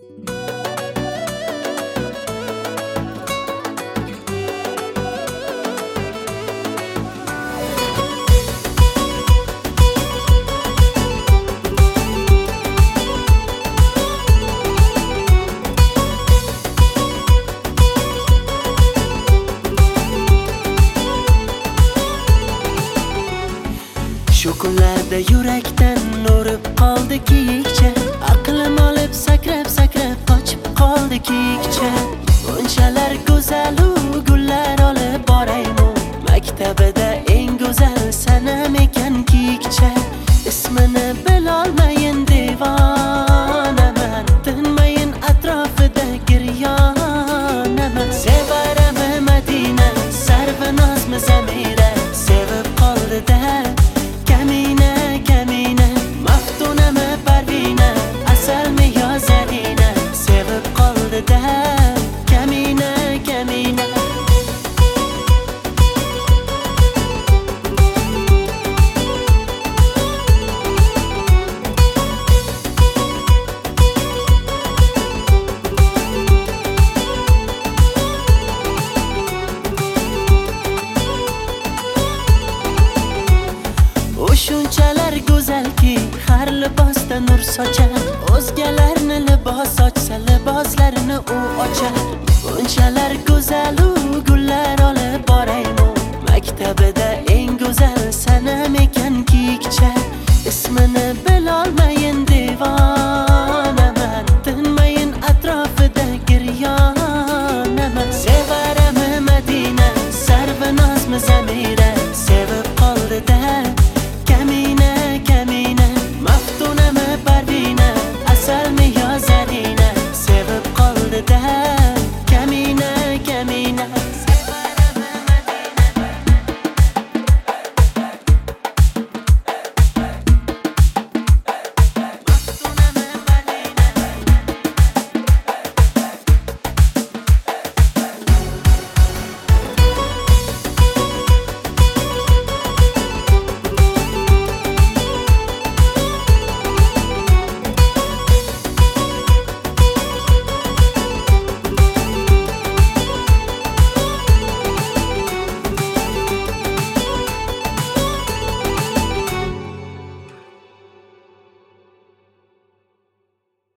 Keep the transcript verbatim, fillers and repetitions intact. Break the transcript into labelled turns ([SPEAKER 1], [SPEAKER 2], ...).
[SPEAKER 1] Shu kunlarda yurakdan urib qoldi kiyikcha, aqlim olib sakrab sakrab qochib qoldi kiyikcha. Bunchalar go'zal u gullar olib boraymi, maktabida eng go'zal sanam ekan kiyikcha. Ismini bilolmayin devonaman, tinmayin atrofida giryonaman. Sevarami Madina, sarvinozmi Zamira, sevib qoldi-da Kamina, Kamina, Maftunami Parvina, asalmi yo Zarina, sevib qoldi-da Kamina, Kamina. Shunchalar go'zalki, har libosda nur sochar. O'zgalarni libos ochsa, liboslarini u ochar. Bunchalar go'zal u gullar olib boraymi, maktabida eng go'zal sanam ekan kiyikcha. Ismini